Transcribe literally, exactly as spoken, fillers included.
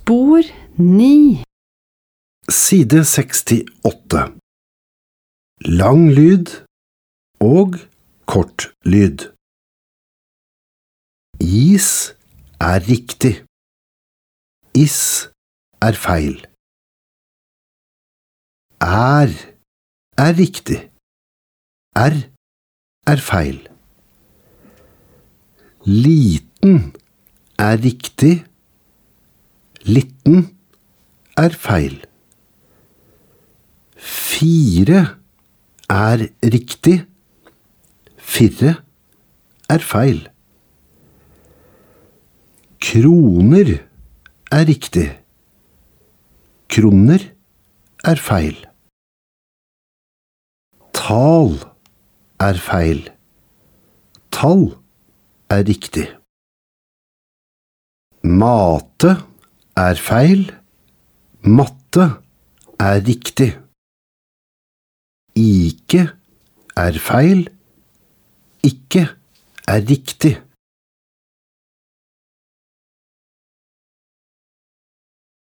Spor ni. Side sekstiåtte. Lang lyd og kort lyd. Is er riktig. Is er feil. Er er riktig. Er er feil. Liten er riktig. Liten er feil. Fire er riktig. Fire er feil. Kroner er riktig. Kroner er feil. Tal er feil. Tall er riktig. Mate er feil. Matte er riktig. Ikke er feil. Ikke er riktig.